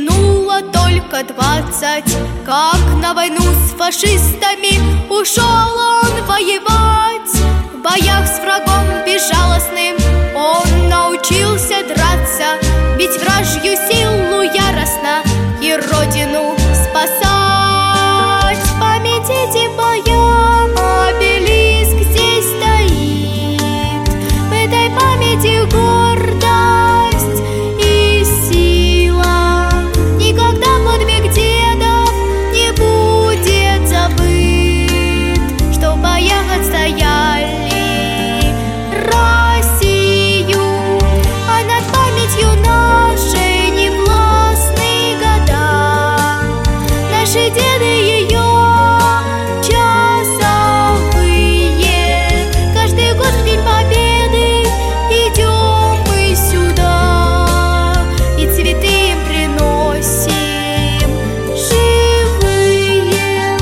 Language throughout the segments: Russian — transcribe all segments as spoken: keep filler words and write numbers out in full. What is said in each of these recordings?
Минуло только двадцать, как на войну с фашистами ушел он воевать. В боях с врагом безжалостным он научился драться, ведь вражью силу яростно и родину спасать. В памяти этим боям обелиск здесь стоит, в этой памяти гордость и сила. Никогда подвиг дедов не будет забыт, что в боях отстояли Россию, а над памятью нашей не властны года. Наши деды ее часовые, каждый год в День Победы идем мы сюда и цветы им приносим живые.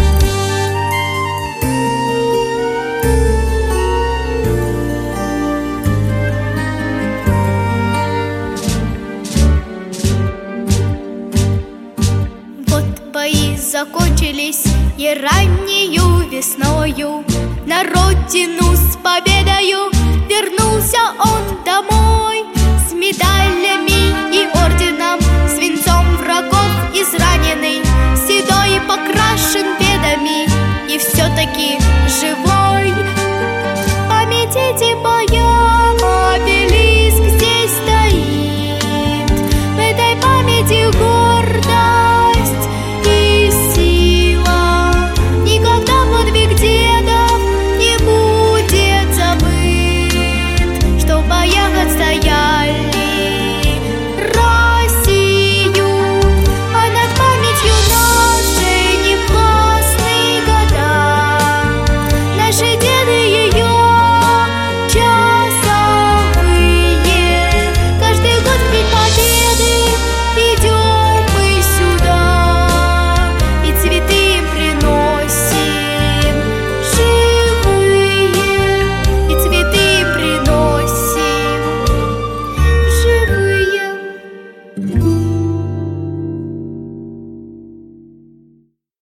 Вот бои закончились, и раннею весною на родину с победою вернулся он домой, с медалями и орденом